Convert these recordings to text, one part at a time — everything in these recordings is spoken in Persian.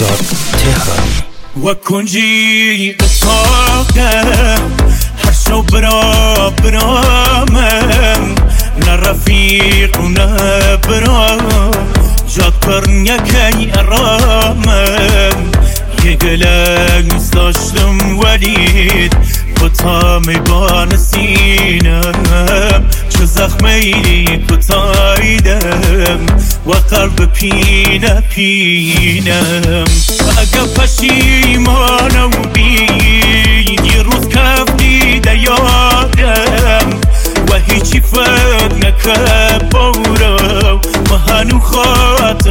شهرزاد تهرانی و کنجی اتاقه هر شو برامم نه رفیق و نه برام جاد کرن یکی ارامم یه گلنگ داشتم ولید کتامی بان سینم چه زخمی کتایدم و قلب پینم اگه پشیمانم بید یه روز کف دیده یادم و هیچی فکر نکرد بورم و هنو خاطر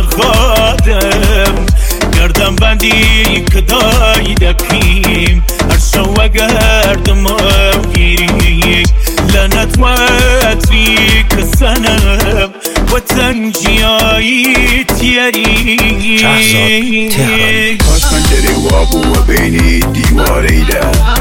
خادم گردم بندی کدای دکیم هر شو گردم گیری لنت واتری کسنم و تنجیایی تیری شهرزاد تهرانی کاش پنجره وابو و بینی دیواریده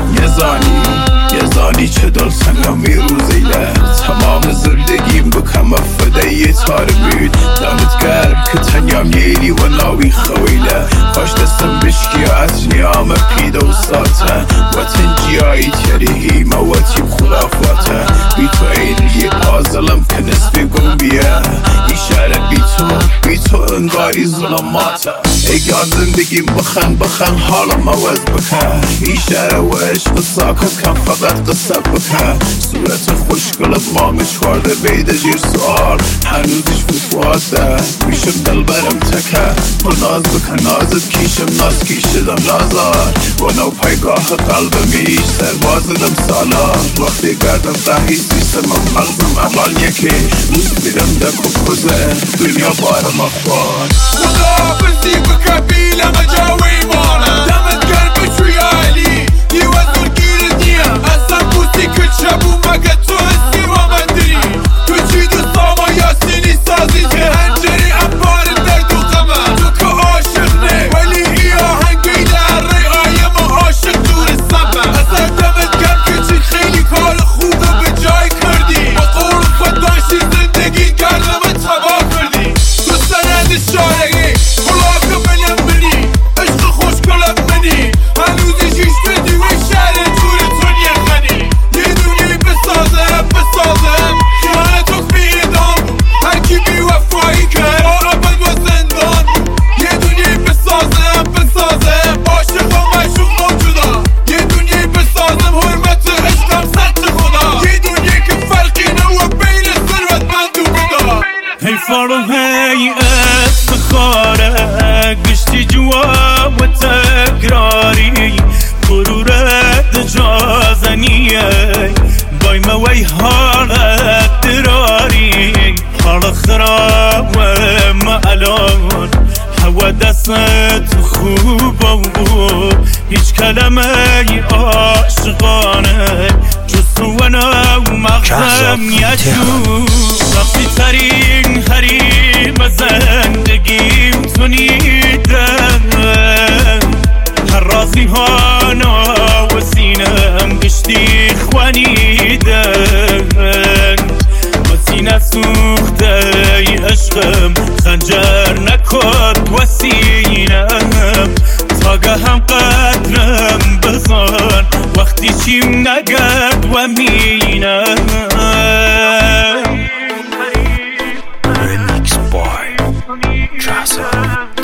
یه زانی چه دل سنگم میروزیده تمام زندگیم بکم افده تار بود دمت گرم که تنیم نیلی و ناوی خویله کاش دستم بشکی از نیام پیدا و ساته و تنجیایی تریهی مواتیم خلافاته بی تو این یه پازلم که نصف گم بیه این شهر بی تو انگاری ظلماته اگر زندگیم بخن حالم عوض بکن این شهر و عشق ساکت کن فقط قصه بکن صورت خوشگلت مامش خورده بیده جیر سوال هنوزش فوفواته میشم دل برم تکه و ناز بکن نازت کیشم ناز کیشدم نازار و نو پایگاه قلب میش سربازدم سالار وقتی گردم دهی سیستم مغزم اول یکی روز میرم دک و کوزه دنیا بارم اخبار خداحافظی بکن بیلم جاوی مانم دمت گرم بشوی علی دیوزور گیرت نیم اصلا بوسی که شبو مگه تو هستی و من دری تو چی دوستاما یاسینی سازی که هنجری انبار درد و غمه تو که عاشق نه ولی ای آهنگی در ری آیم و عاشق دور سمه اصلا دمت گرم که چی خیلی کار خوبه به جای کردی با قول خود داشتی زندگی کردم تبا کردی تو سند شارگی خلاقه بلم بنی عشق خوشگلت منی هنوزی شیش بدی و شهر جور دنیا غنی یه دنیای بسازم خیانتو بیدام هر کی بی وفایی کرد با عبد و زندان یه دنیای بسازم عاشق و معشوق موجودا یه دنیای بسازم حرمت عشقم سطح خدا یه دنیای که فرقی نو بین ثروتمند و بدا هی فارم هی استخاره گشتی جواب و تکراری غرورت جازنیه بای موی حالت دراری حال خراب ما الان هوا دستت خوب و هیچ کلمه عاشقانه جز تو و نو مغزم یجو رفتی ترین حریم زندگیم تو نیدم هر رازی هانا و سینم گشتی خوانیدم و سینه سوخته عشقم خنجر نکرد و سینم تاگه هم قدرم بزن وقتی چیم نگرد و مینم Remix by شهرزاد